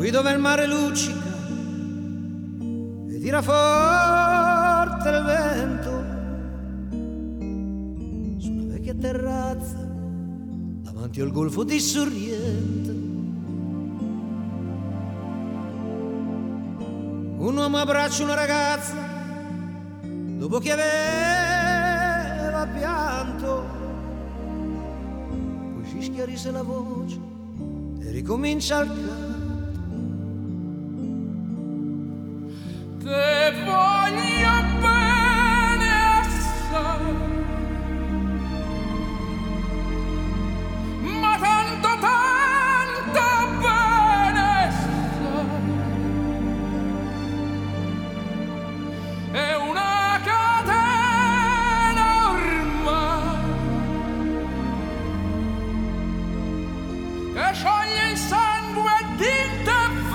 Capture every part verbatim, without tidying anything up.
qui dove il mare luccica e tira forte il vento, su una vecchia terrazza davanti al golfo di Sorrento, un uomo abbraccia una ragazza dopo che aveva pianto, poi si schiarisce la voce e ricomincia il canto. Te voglio bene assai, ma tanto tanto bene assai, è una catena ormai che scioglie il sangue di te.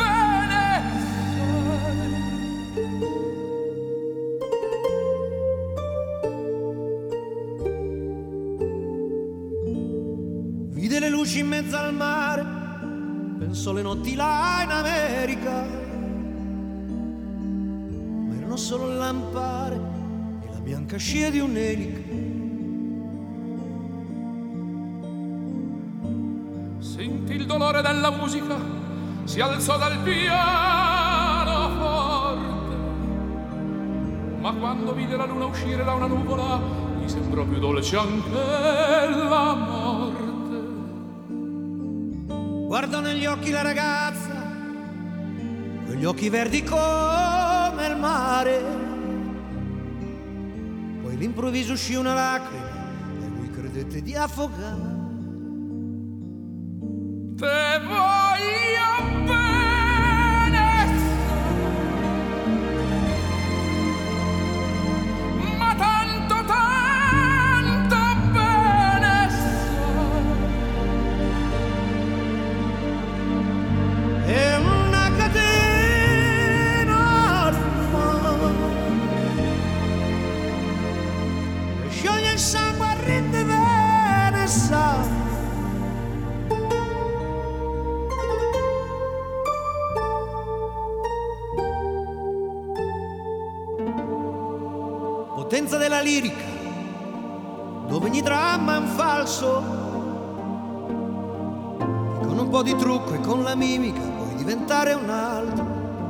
Vide le luci in mezzo al mare, pensò le notti là in America, ma erano solo il lampare e la bianca scia di un'elica. Sentì il dolore della musica, si alzò dal pianoforte, ma quando vide la luna uscire da una nuvola gli sembrò più dolce anche la morte. Guardò negli occhi la ragazza, quegli occhi verdi come il mare, poi all'improvviso uscì una lacrima e lui credette di affogare. Te voglio bene, ma tanto tanto bene è una catena ormai che scioglie il sangue a rinde bene sa. Potenza della lirica, dove ogni dramma è un falso, e con un po' di trucco e con la mimica puoi diventare un altro.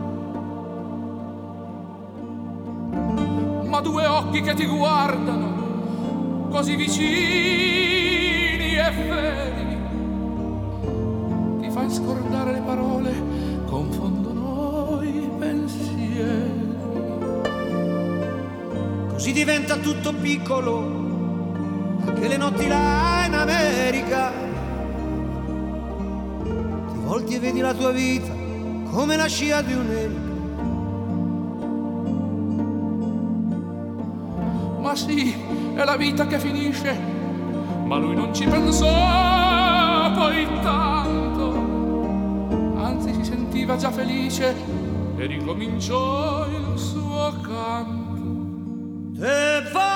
ma due occhi che ti guardano così vicini e feri, ti fai scordare le parole, confondono i pensieri. Così diventa tutto piccolo, anche le notti là in America. Ti volti e vedi la tua vita come la scia di un'elica. Ma sì, è la vita che finisce, ma lui non ci pensò poi tanto, anzi si sentiva già felice e ricominciò il suo canto. E va